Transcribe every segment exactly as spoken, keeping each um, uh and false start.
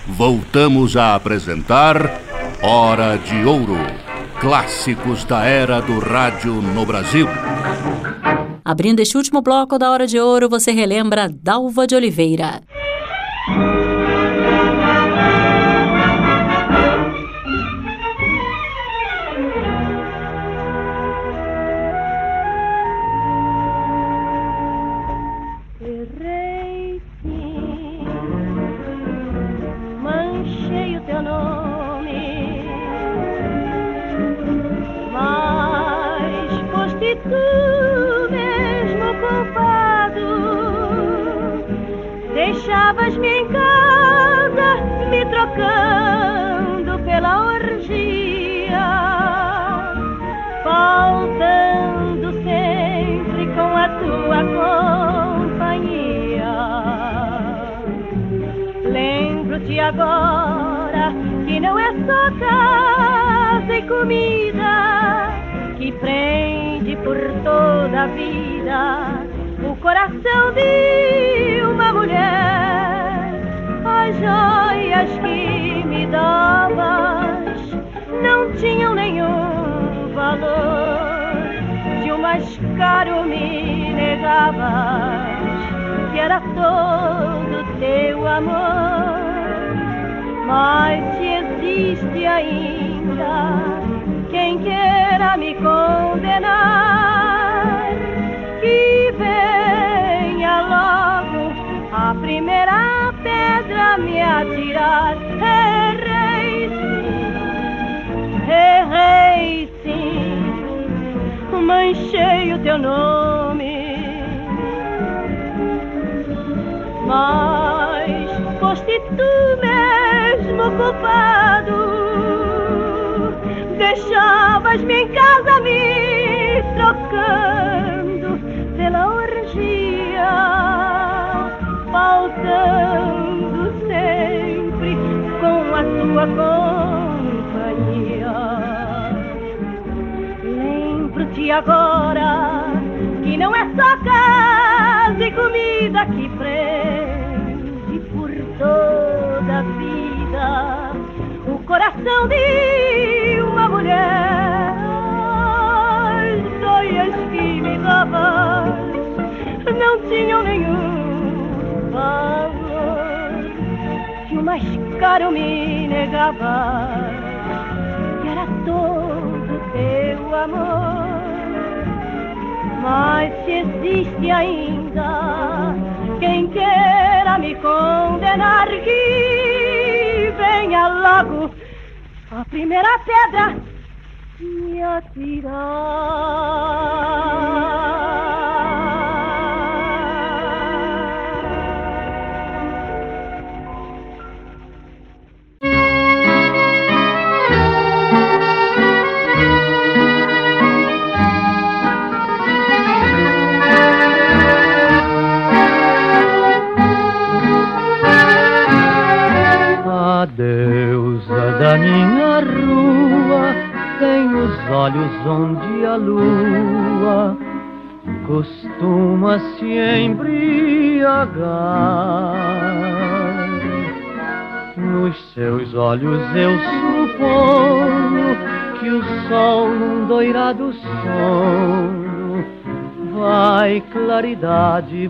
voltamos a apresentar Hora de Ouro, clássicos da era do rádio no Brasil. Abrindo este último bloco da Hora de Ouro, você relembra Dalva de Oliveira. Deixavas-me em casa, me trocando pela orgia, faltando sempre com a tua companhia. Lembro-te agora que não é só casa e comida que prende por toda a vida o coração de uma mulher. As joias que me davas não tinham nenhum valor. Se o mais caro me negavas, que era todo teu amor. Mas se existe ainda quem queira me condenar, que venha logo a primeira pedra me atirar. Errei sim, errei sim, manchei o teu nome, mas foste tu mesmo culpado. Deixavas-me em casa me trocando pela orgia, faltando sempre com a tua companhia. Lembro-te agora que não é só casa e comida que prende por toda a vida o coração de uma mulher. As joias que me davas não tinham nenhum valor. Se o mais caro me negava, que era todo teu amor. Mas se existe ainda quem queira me condenar, que venha logo a primeira pedra me atirar. A deusa da minha rua tem os olhos onde a lua costuma se embriagar. Nos seus olhos eu suponho que o sol num doirado sonho vai claridade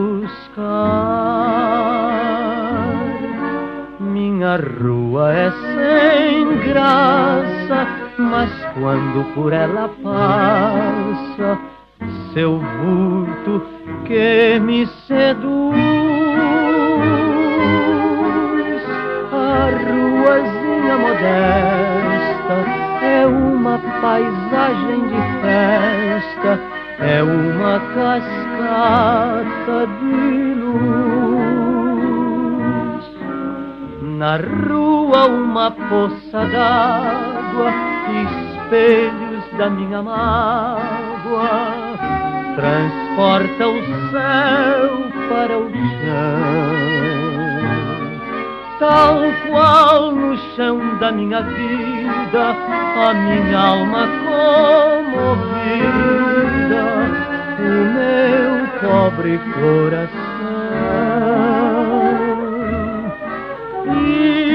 buscar. Minha rua é sem graça, mas quando por ela passa seu vulto que me seduz. A ruazinha modesta é uma paisagem de festa, é uma cascata de luz. Na rua uma poça d'água, espelhos da minha mágoa, transporta o céu para o chão. Tal qual no chão da minha vida, a minha alma comovida, o meu pobre coração. E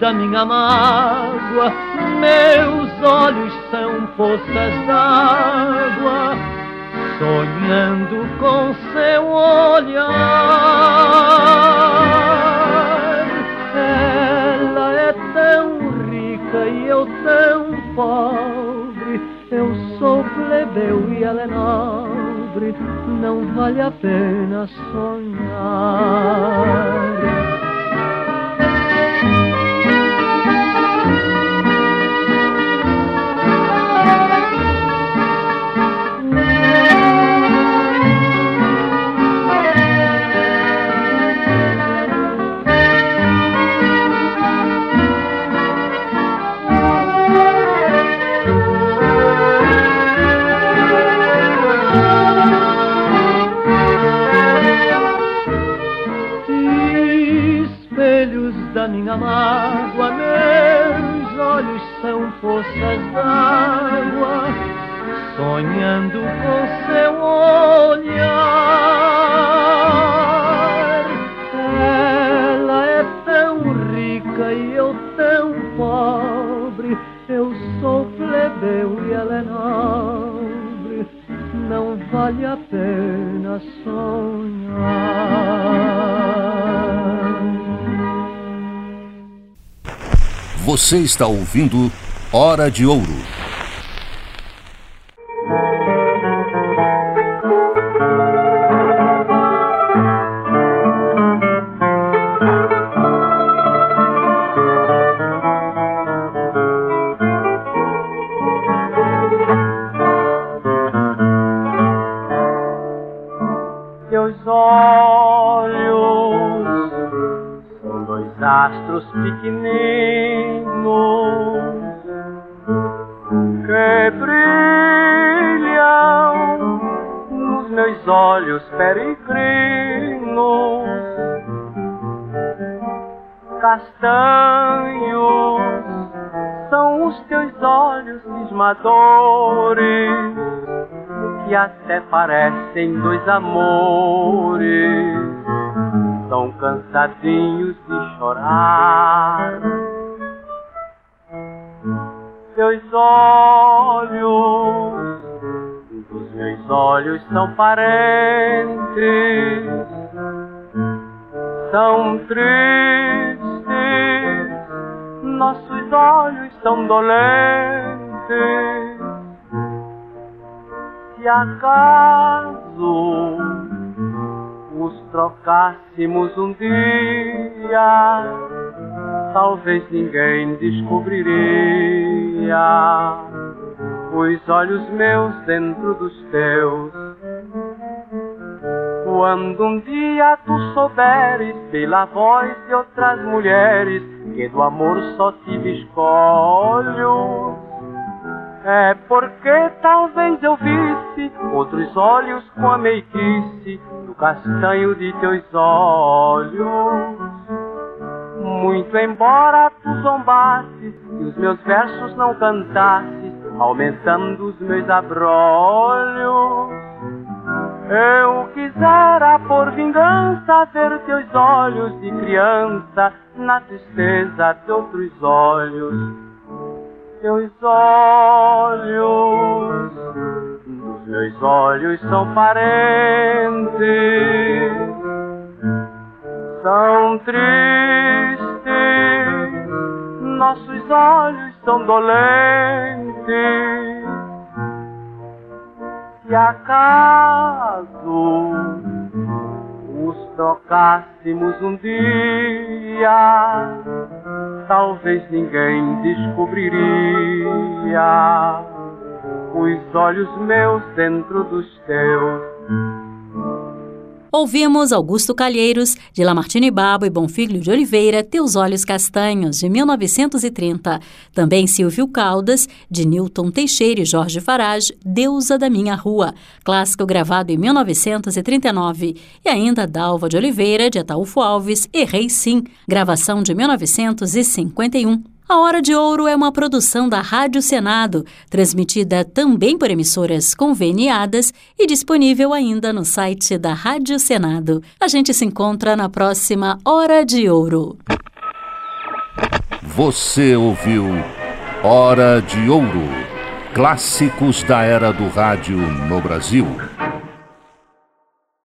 da minha mágoa, meus olhos são poças d'água, sonhando com seu olhar. Ela é tão rica e eu tão pobre, eu sou plebeu e ela é nobre, não vale a pena sonhar. Da minha mágoa, meus olhos são poças d'água, sonhando com seu olhar. Ela é tão rica e eu tão pobre, eu sou plebeu e ela é nobre, não vale a pena sonhar. Você está ouvindo Hora de Ouro. Teus olhos são dois astros pequeninos que brilham nos meus olhos peregrinos, castanhos são os teus olhos cismadores, que até parecem dois amores, tão cansadinhos de chorar. Teus olhos, dos meus olhos são parentes, são tristes, nossos olhos são dolentes. Se acaso os trocássemos um dia, talvez ninguém descobriria os olhos meus dentro dos teus. Quando um dia tu souberes pela voz de outras mulheres que do amor só tive escolhos, é porque talvez eu visse outros olhos com a meiguice do castanho de teus olhos. Muito embora tu zombasses e os meus versos não cantasses, aumentando os meus abrolhos, eu quisera por vingança ver teus olhos de criança na tristeza de outros olhos. Teus olhos, dos meus olhos são parentes, são tristes, nossos olhos são dolentes. Se acaso os trocássemos um dia, talvez ninguém descobriria os olhos meus dentro dos teus. Ouvimos Augusto Calheiros, de Lamartine Babo e Bonfíglio de Oliveira, Teus Olhos Castanhos, de mil novecentos e trinta. Também Silvio Caldas, de Nilton Teixeira e Jorge Farage, Deusa da Minha Rua, clássico gravado em mil novecentos e trinta e nove. E ainda Dalva de Oliveira, de Ataúfo Alves, Errei Sim, gravação de mil novecentos e cinquenta e um. A Hora de Ouro é uma produção da Rádio Senado, transmitida também por emissoras conveniadas e disponível ainda no site da Rádio Senado. A gente se encontra na próxima Hora de Ouro. Você ouviu Hora de Ouro, clássicos da era do rádio no Brasil.